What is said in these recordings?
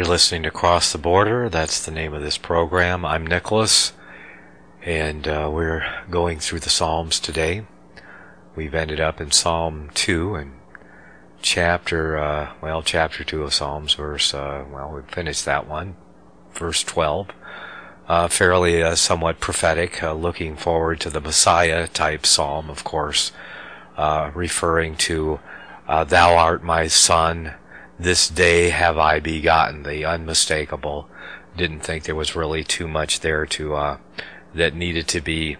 You're listening to Cross the Border. That's the name of this program. I'm Nicholas, and we're going through the Psalms today. We've ended up in Psalm 2 and chapter 2 of Psalms, we finished that one, verse 12. Fairly somewhat prophetic, looking forward to the Messiah type psalm, of course, referring to Thou art my son, this day have I begotten thee, unmistakable. Didn't think there was really too much there to that needed to be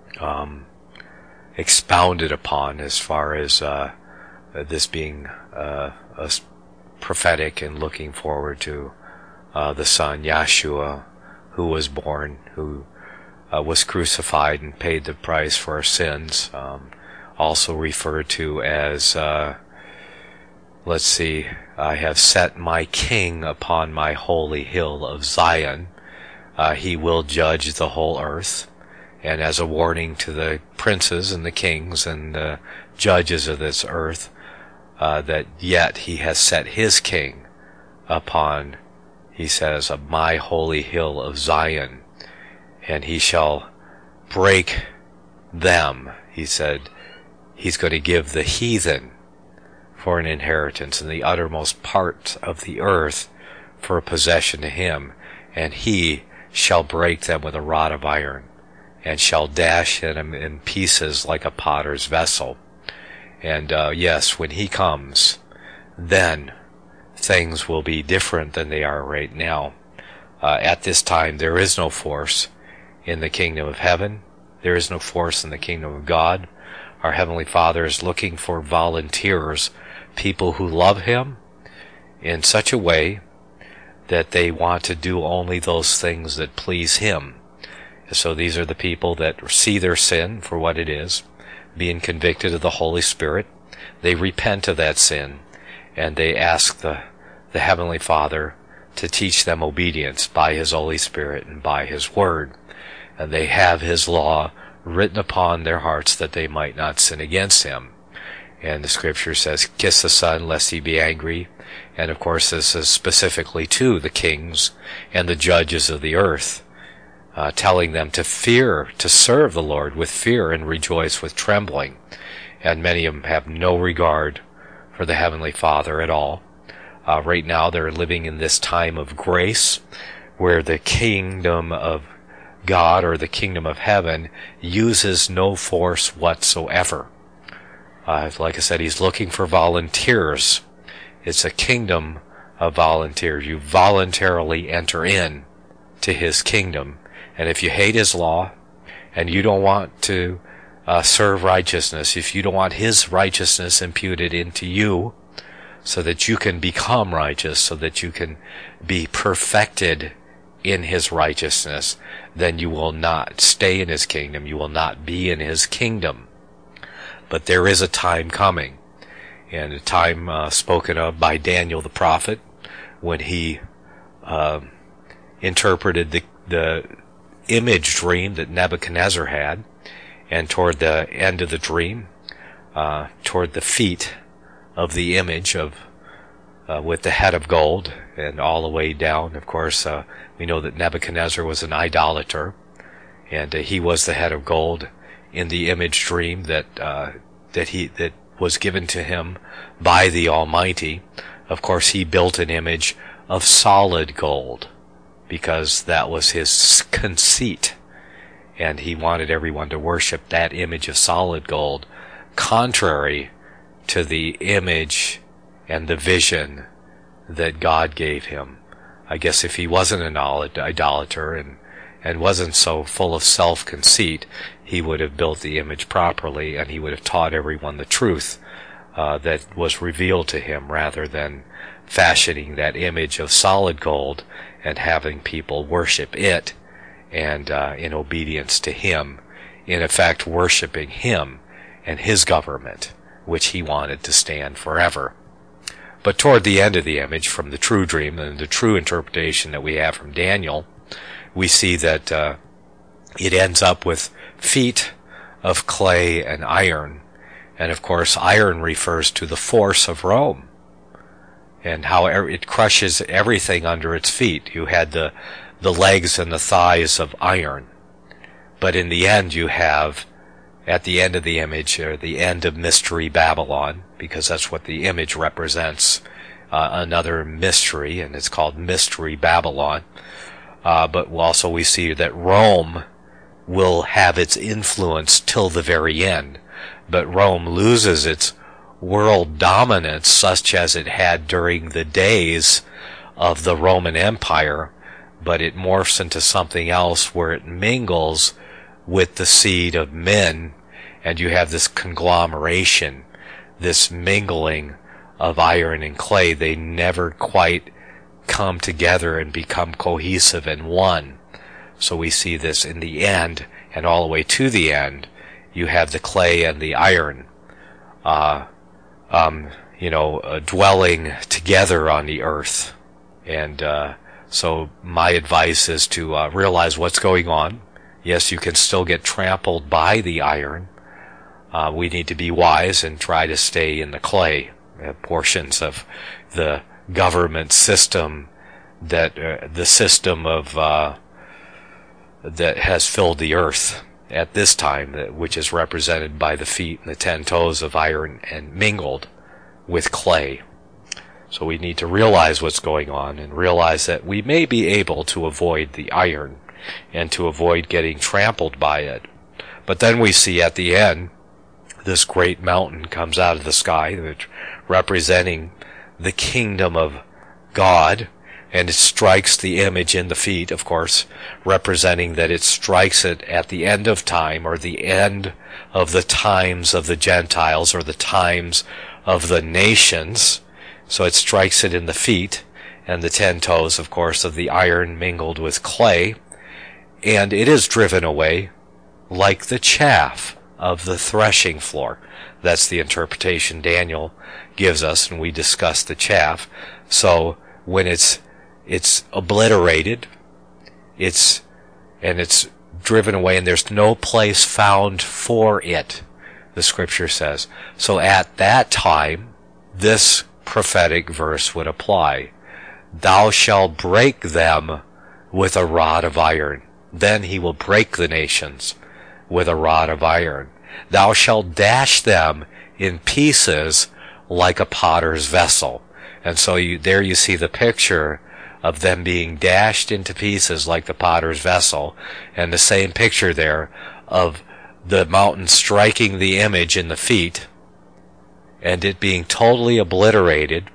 expounded upon as far as this being prophetic and looking forward to the Son, Yahshua, who was born, who was crucified and paid the price for our sins. Also referred to as, I have set my king upon my holy hill of Zion. He will judge the whole earth. And as a warning to the princes and the kings and the judges of this earth, that yet he has set his king upon, he says, of my holy hill of Zion, and he shall break them. He said he's going to give the heathen for an inheritance and the uttermost part of the earth for a possession to him, and he shall break them with a rod of iron, and shall dash them in pieces like a potter's vessel. And yes, when he comes, then things will be different than they are right now. At this time, there is no force in the kingdom of heaven. There is no force in the kingdom of God. Our Heavenly Father is looking for volunteers, people who love Him in such a way that they want to do only those things that please Him. So these are the people that see their sin for what it is, being convicted of the Holy Spirit. They repent of that sin, and they ask the Heavenly Father to teach them obedience by His Holy Spirit and by His Word. And they have His law written upon their hearts that they might not sin against Him. And the Scripture says, kiss the Son lest He be angry. And of course this is specifically to the kings and the judges of the earth, telling them to fear, to serve the Lord with fear and rejoice with trembling. And many of them have no regard for the Heavenly Father at all. Right now they're living in this time of grace where the kingdom of God or the kingdom of heaven uses no force whatsoever. Like I said, He's looking for volunteers. It's a kingdom of volunteers. You voluntarily enter in to His kingdom. And if you hate His law and you don't want to serve righteousness, if you don't want His righteousness imputed into you so that you can become righteous, so that you can be perfected in His righteousness, then you will not stay in His kingdom. You will not be in His kingdom. But there is a time coming, and a time spoken of by Daniel the prophet when he interpreted the image dream that Nebuchadnezzar had, and toward the end of the dream, toward the feet of the image of with the head of gold and all the way down. Of course, we know that Nebuchadnezzar was an idolater, and he was the head of gold in the image dream that was given to him by the Almighty. Of course, he built an image of solid gold because that was his conceit, and he wanted everyone to worship that image of solid gold, contrary to the image and the vision that God gave him. I guess if he wasn't an idolater and wasn't so full of self-conceit, he would have built the image properly, and he would have taught everyone the truth that was revealed to him, rather than fashioning that image of solid gold and having people worship it, and in obedience to him, in effect worshiping him and his government, which he wanted to stand forever. But toward the end of the image, from the true dream and the true interpretation that we have from Daniel, we see that it ends up with feet of clay and iron. And of course, iron refers to the force of Rome. and how it crushes everything under its feet. You had the legs and the thighs of iron. But in the end you have, at the end of the image, or the end of Mystery Babylon, because that's what the image represents, another mystery, and it's called Mystery Babylon. But also we see that Rome will have its influence till the very end. But Rome loses its world dominance such as it had during the days of the Roman Empire, but it morphs into something else where it mingles with the seed of men, and you have this conglomeration, this mingling of iron and clay. They never quite come together and become cohesive and one. So we see this in the end, and all the way to the end, you have the clay and the iron, dwelling together on the earth. And so my advice is to realize what's going on. Yes, you can still get trampled by the iron. We need to be wise and try to stay in the clay. Portions of the government system that the system of that has filled the earth at this time, which is represented by the feet and the 10 toes of iron and mingled with clay. So we need to realize what's going on and realize that we may be able to avoid the iron and to avoid getting trampled by it. But then we see at the end, this great mountain comes out of the sky, which representing the kingdom of God, and it strikes the image in the feet, of course, representing that it strikes it at the end of time, or the end of the times of the Gentiles, or the times of the nations. So it strikes it in the feet, and the 10 toes, of course, of the iron mingled with clay, and it is driven away like the chaff of the threshing floor. That's the interpretation Daniel gives us, and we discuss the chaff. So when it's obliterated, it's driven away, and there's no place found for it, the scripture says. So at that time, this prophetic verse would apply. Thou shalt break them with a rod of iron. Then he will break the nations with a rod of iron. Thou shalt dash them in pieces like a potter's vessel. And so there you see the picture of them being dashed into pieces like the potter's vessel, and the same picture there of the mountain striking the image in the feet and it being totally obliterated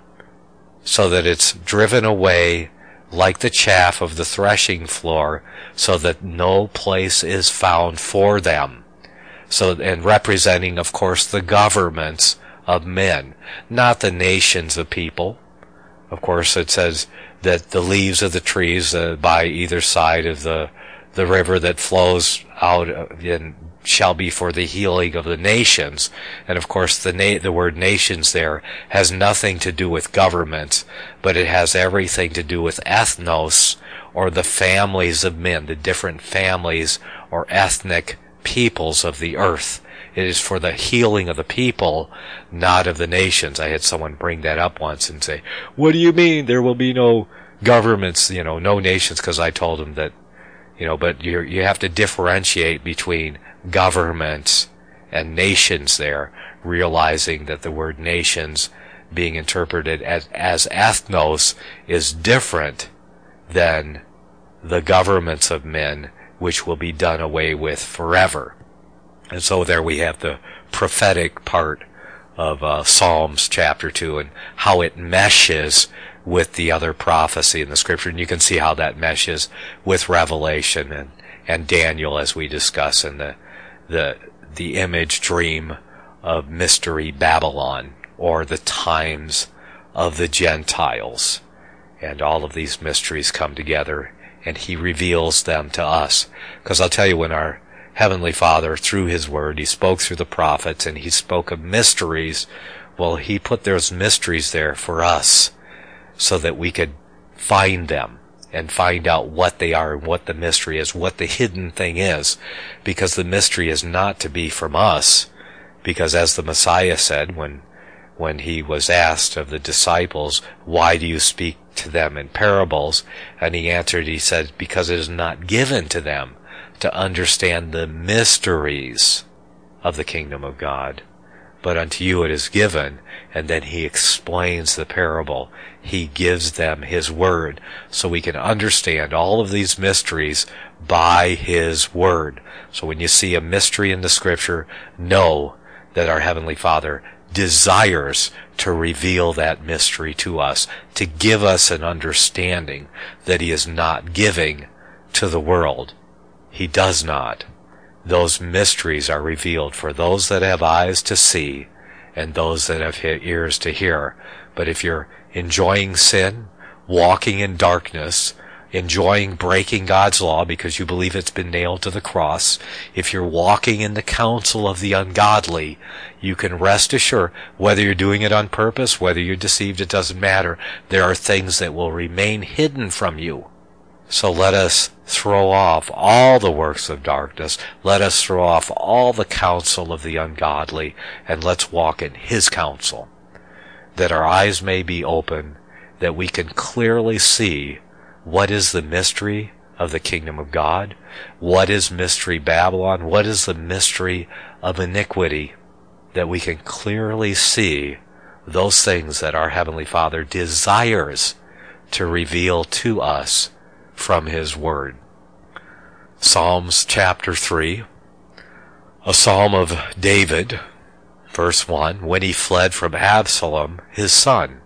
so that it's driven away like the chaff of the threshing floor, so that no place is found for them. So, and representing, of course, the governments of men, not the nations of people. Of course, it says that the leaves of the trees by either side of the river that flows out shall be for the healing of the nations. And of course, the word nations there has nothing to do with governments, but it has everything to do with ethnos, or the families of men, the different families or ethnic peoples of the earth. It is for the healing of the people, not of the nations. I had someone bring that up once and say, what do you mean there will be no governments, no nations? Because I told them that, but you have to differentiate between governments and nations there, realizing that the word nations being interpreted as ethnos is different than the governments of men, which will be done away with forever. And so there we have the prophetic part of Psalms chapter 2 and how it meshes with the other prophecy in the scripture. And you can see how that meshes with Revelation and Daniel, as we discuss in the image dream of Mystery Babylon, or the times of the Gentiles. And all of these mysteries come together, and he reveals them to us. Because I'll tell you, when our Heavenly Father, through His Word, He spoke through the prophets, and He spoke of mysteries, well, He put those mysteries there for us, so that we could find them and find out what they are and what the mystery is, what the hidden thing is. Because the mystery is not to be from us, because as the Messiah said, when when he was asked of the disciples, why do you speak to them in parables? And he answered, he said, because it is not given to them to understand the mysteries of the kingdom of God, but unto you it is given. And then he explains the parable. He gives them his word so we can understand all of these mysteries by his word. So when you see a mystery in the scripture, know that our Heavenly Father desires to reveal that mystery to us, to give us an understanding that he is not giving to the world. He does not. Those mysteries are revealed for those that have eyes to see and those that have ears to hear. But if you're enjoying sin, walking in darkness, enjoying breaking God's law because you believe it's been nailed to the cross, if you're walking in the counsel of the ungodly, you can rest assured, whether you're doing it on purpose, whether you're deceived, it doesn't matter. There are things that will remain hidden from you. So let us throw off all the works of darkness. Let us throw off all the counsel of the ungodly, and let's walk in his counsel, that our eyes may be open, that we can clearly see what is the mystery of the kingdom of God, what is mystery Babylon, what is the mystery of iniquity, that we can clearly see those things that our Heavenly Father desires to reveal to us from his word. Psalms chapter 3, a psalm of David, verse 1, when he fled from Absalom, his son.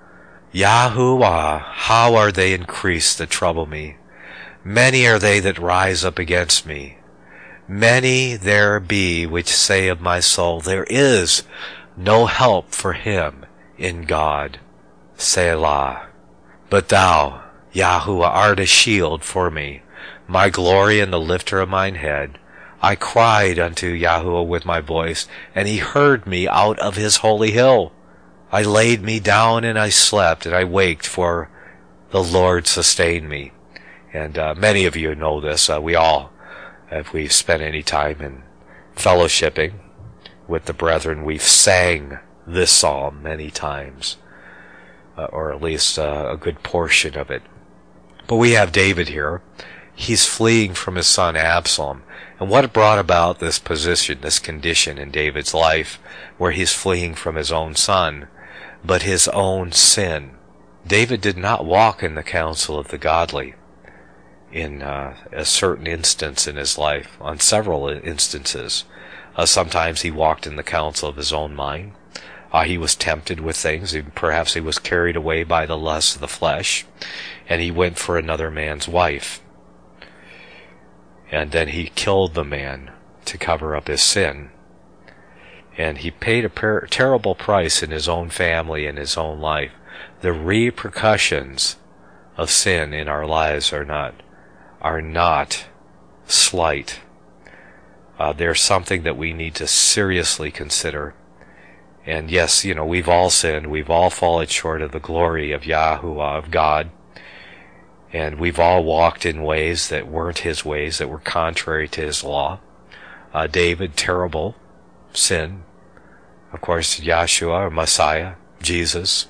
Yahuwah, how are they increased that trouble me? Many are they that rise up against me. Many there be which say of my soul, there is no help for him in God. Selah. But thou, Yahuwah, art a shield for me, my glory and the lifter of mine head. I cried unto Yahuwah with my voice, and he heard me out of his holy hill. I laid me down and I slept, and I waked, for the Lord sustained me. And many of you know this. We all, if we've spent any time in fellowshipping with the brethren, we've sang this psalm many times, or at least a good portion of it. But we have David here. He's fleeing from his son Absalom. And what brought about this position, this condition in David's life, where he's fleeing from his own son, but his own sin? David did not walk in the counsel of the godly in a certain instance in his life, on several instances. Sometimes he walked in the counsel of his own mind. He was tempted with things. Perhaps he was carried away by the lust of the flesh, and he went for another man's wife. And then he killed the man to cover up his sin. And he paid a terrible price in his own family and his own life. The repercussions of sin in our lives are not slight. They're something that we need to seriously consider. And yes, we've all sinned. We've all fallen short of the glory of Yahuwah, of God. And we've all walked in ways that weren't his ways, that were contrary to his law. David, terrible sin. Of course, Yeshua, or Messiah, Jesus.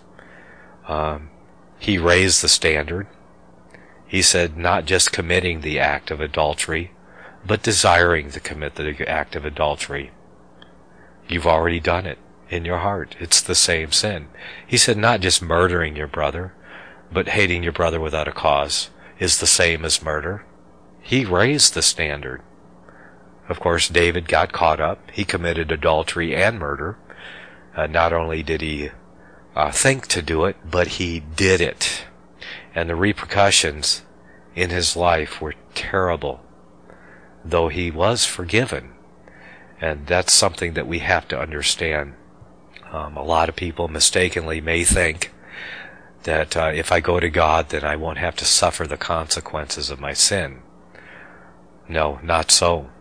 He raised the standard. He said not just committing the act of adultery, but desiring to commit the act of adultery. You've already done it in your heart. It's the same sin. He said not just murdering your brother, but hating your brother without a cause is the same as murder. He raised the standard. Of course, David got caught up. He committed adultery and murder. Not only did he think to do it, but he did it. And the repercussions in his life were terrible, though he was forgiven. And that's something that we have to understand. A lot of people mistakenly may think that if I go to God, then I won't have to suffer the consequences of my sin. No, not so.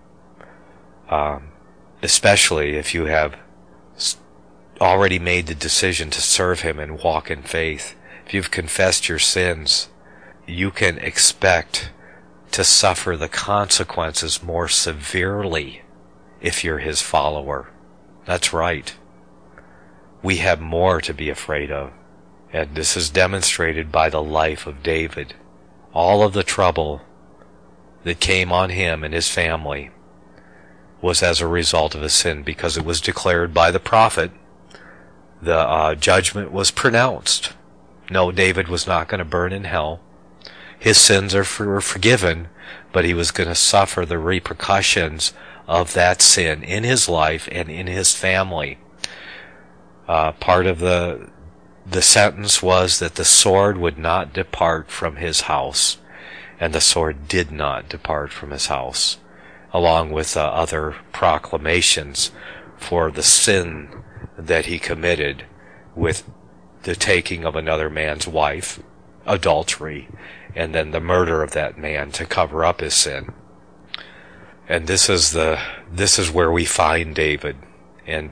Especially if you have already made the decision to serve him and walk in faith. If you've confessed your sins, you can expect to suffer the consequences more severely if you're his follower. That's right. we have more to be afraid of. And this is demonstrated by the life of David. All of the trouble that came on him and his family was as a result of his sin, because it was declared by the prophet. The judgment was pronounced. No, David was not going to burn in hell. His sins were forgiven, but he was going to suffer the repercussions of that sin in his life and in his family. Part of the sentence was that the sword would not depart from his house, and the sword did not depart from his house, along with other proclamations for the sin that he committed with the taking of another man's wife, adultery, and then the murder of that man to cover up his sin. And this is where we find David. And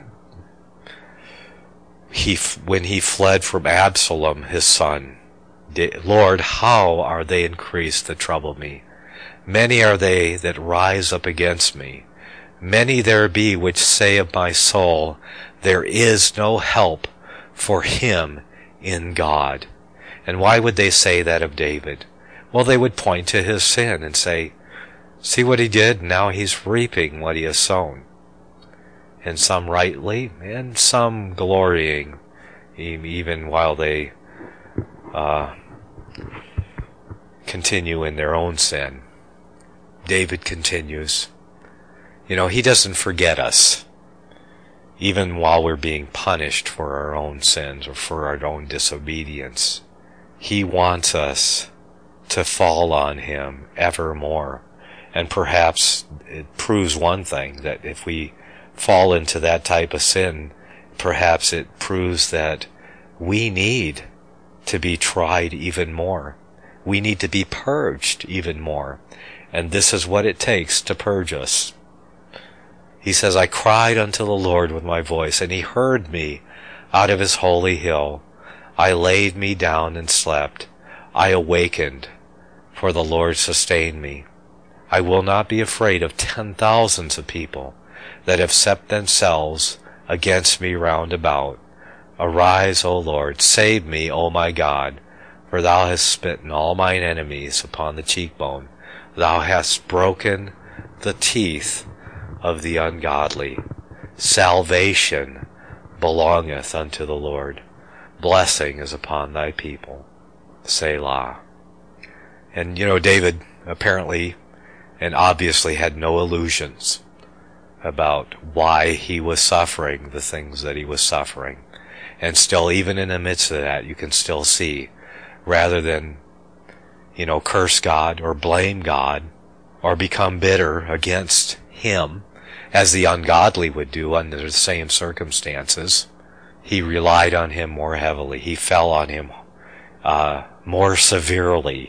when he fled from Absalom, his son, Lord, how are they increased that trouble me? Many are they that rise up against me. Many there be which say of my soul, there is no help for him in God. And why would they say that of David? Well, they would point to his sin and say, see what he did, now he's reaping what he has sown. And some rightly, and some glorying, even while they continue in their own sin. David continues. He doesn't forget us, even while we're being punished for our own sins or for our own disobedience. He wants us to fall on him evermore. And perhaps it proves one thing, that if we fall into that type of sin, perhaps it proves that we need to be tried even more. We need to be purged even more. And this is what it takes to purge us. He says, I cried unto the Lord with my voice, and he heard me out of his holy hill. I laid me down and slept. I awakened, for the Lord sustained me. I will not be afraid of 10,000s of people that have set themselves against me round about. Arise, O Lord, save me, O my God, for thou hast smitten all mine enemies upon the cheekbone. Thou hast broken the teeth of the ungodly. Salvation belongeth unto the Lord. Blessing is upon thy people. Selah. And David apparently and obviously had no illusions about why he was suffering the things that he was suffering. And still, even in the midst of that, you can still see, rather than, curse God or blame God or become bitter against him, as the ungodly would do under the same circumstances, he relied on him more heavily. He fell on him more severely.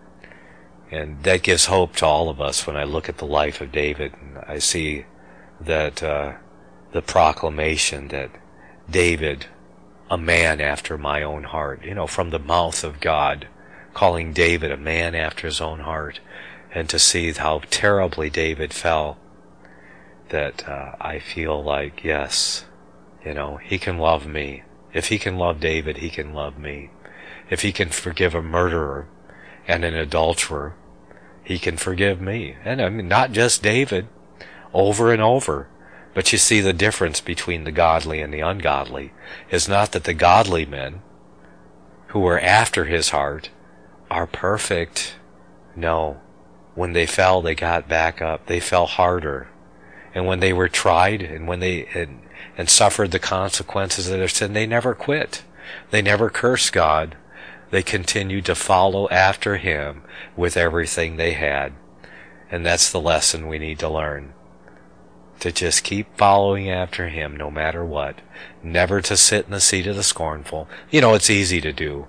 And that gives hope to all of us when I look at the life of David. And I see that the proclamation that David, a man after my own heart, from the mouth of God, calling David a man after his own heart, and to see how terribly David fell, that I feel like, yes, he can love me. If he can love David, he can love me. If he can forgive a murderer and an adulterer, he can forgive me. And I mean, not just David, over and over. But you see, the difference between the godly and the ungodly is not that the godly men who were after his heart are perfect. No. When they fell, they got back up. They fell harder. And when they were tried and when they and suffered the consequences of their sin, they never quit. They never cursed God. They continued to follow after him with everything they had. And that's the lesson we need to learn. To just keep following after him no matter what. Never to sit in the seat of the scornful. It's easy to do.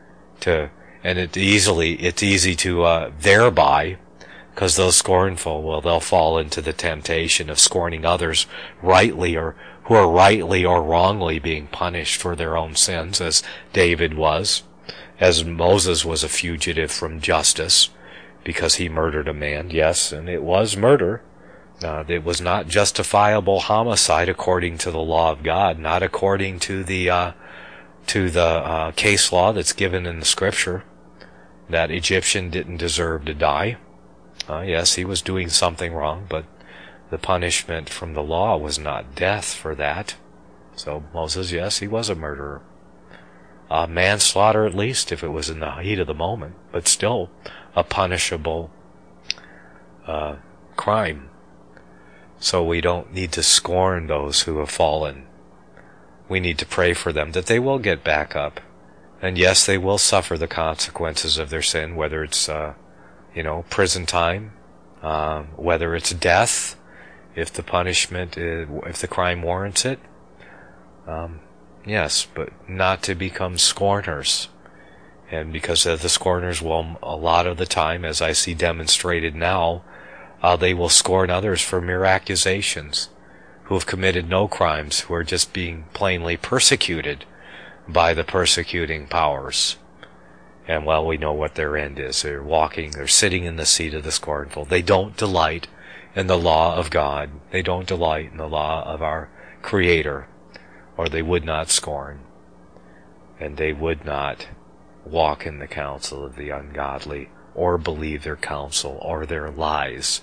It's easy to thereby, because those scornful, well, they'll fall into the temptation of scorning others rightly, or who are rightly or wrongly being punished for their own sins, as David was, as Moses was a fugitive from justice because he murdered a man. Yes, and it was murder. It was not justifiable homicide according to the law of God, not according to the case law that's given in the Scripture. That Egyptian didn't deserve to die. Yes, he was doing something wrong, but the punishment from the law was not death for that. So Moses, yes, he was a murderer. Manslaughter at least, if it was in the heat of the moment, but still a punishable crime. So we don't need to scorn those who have fallen. We need to pray for them that they will get back up. And yes, they will suffer the consequences of their sin, whether it's, prison time, whether it's death, if the punishment, if the crime warrants it. Yes, but not to become scorners. And because the scorners will, a lot of the time, as I see demonstrated now, they will scorn others for mere accusations, who have committed no crimes, who are just being plainly persecuted by the persecuting powers. And well, we know what their end is. They're sitting in the seat of the scornful. They don't delight in the law of God. They don't delight in the law of our Creator, or they would not scorn. And they would not walk in the counsel of the ungodly, or believe their counsel, or their lies.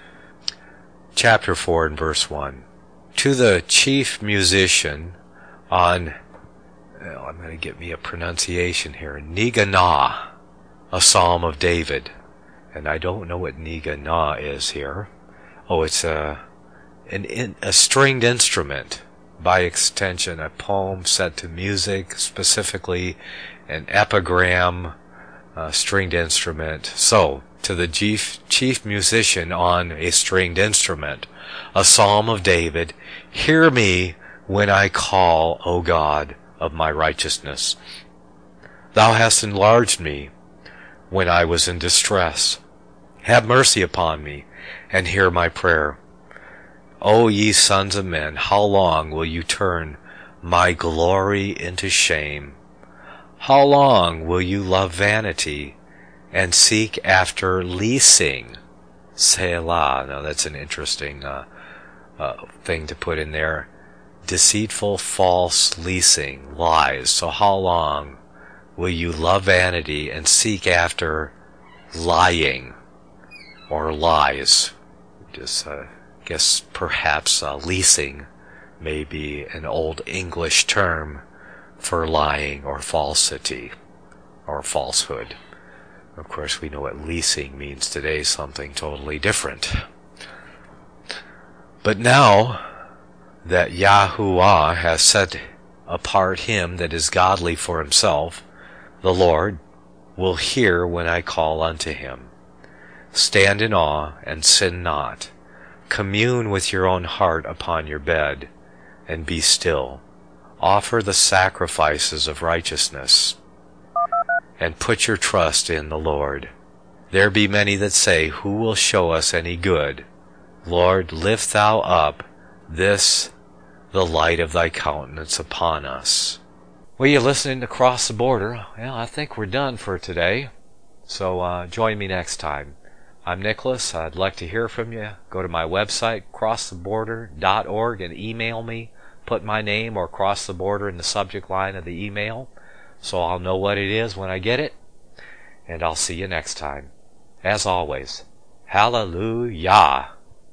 Chapter 4 and verse 1. To the chief musician on, I'm going to get me a pronunciation here, Niganah, a psalm of David. And I don't know what Niganah is here. Oh, it's a stringed instrument. By extension, a poem set to music, specifically an epigram, stringed instrument. So, to the chief musician on a stringed instrument, a psalm of David, hear me when I call, O God of my righteousness. Thou hast enlarged me when I was in distress. Have mercy upon me, and hear my prayer. O ye sons of men, how long will you turn my glory into shame? How long will you love vanity and seek after leasing? Selah. Now that's an interesting thing to put in there. Deceitful, false leasing, lies. So how long will you love vanity and seek after lying or lies? Just guess perhaps leasing may be an old English term for lying or falsity or falsehood. Of course, we know what leasing means today, something totally different. But now that Yahuwah has set apart him that is godly for himself, the Lord will hear when I call unto him. Stand in awe and sin not. Commune with your own heart upon your bed, and be still. Offer the sacrifices of righteousness, and put your trust in the Lord. There be many that say, who will show us any good? Lord, lift thou up the light of thy countenance upon us. Well, you're listening to Cross the Border. Well, I think we're done for today. So join me next time. I'm Nicholas. I'd like to hear from you. Go to my website, crosstheborder.org, and email me. Put my name or Cross the Border in the subject line of the email, so I'll know what it is when I get it. And I'll see you next time. As always, hallelujah.